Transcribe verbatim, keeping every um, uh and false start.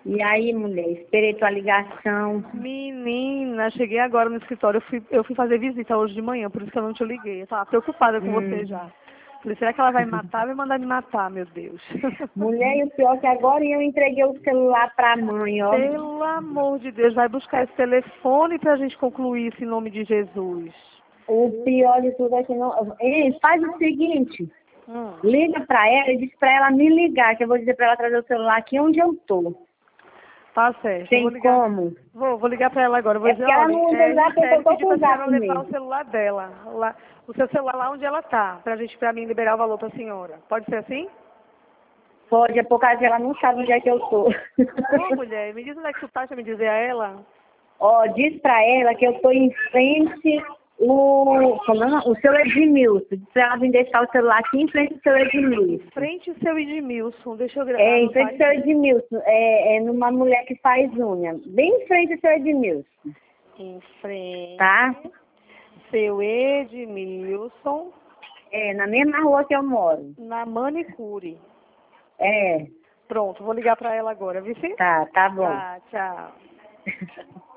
E aí, mulher, esperei tua ligação. Menina, cheguei agora no escritório. Eu fui, eu fui fazer visita hoje de manhã, por isso que eu não te liguei. Eu tava preocupada com Hum. você já. Falei, será que ela vai me matar? Vai mandar me matar, meu Deus. Mulher, e o pior é que agora eu entreguei o celular pra mãe, ó. Pelo amor de Deus, vai buscar esse telefone pra gente concluir isso em nome de Jesus. O pior de tudo é que não... Ei, faz o seguinte, Hum. liga pra ela e diz pra ela me ligar, que eu vou dizer pra ela trazer o celular aqui onde eu tô. Tá certo. Tem Vou ligar. como? Vou, vou ligar pra ela agora. Vou É dizer, porque ela olha, não usa é, zap, eu Gisele tô pediu com o pra senhora zap levar o mesmo. celular dela. Lá, o seu celular lá onde ela tá, pra gente, pra mim liberar o valor pra senhora. Pode ser assim? Pode, é por causa que ela não sabe onde é que eu tô. Ô, mulher, me diz onde é que tu tá, deixa eu me dizer a ela. Ó, diz pra ela que eu tô em frente o, como é, o seu Edmilson. Diz pra ela vir deixar o celular aqui em frente ao seu Edmilson. Frente o seu Edmilson, deixa eu gravar. É, em frente ao seu Edmilson. É, é numa mulher que faz unha. Bem em frente ao seu Edmilson. Em frente. Tá? Seu Edmilson. É, na mesma rua que eu moro. Na manicure. É. Pronto, vou ligar pra ela agora, viu? Sim? Tá, tá bom. Tá, tchau.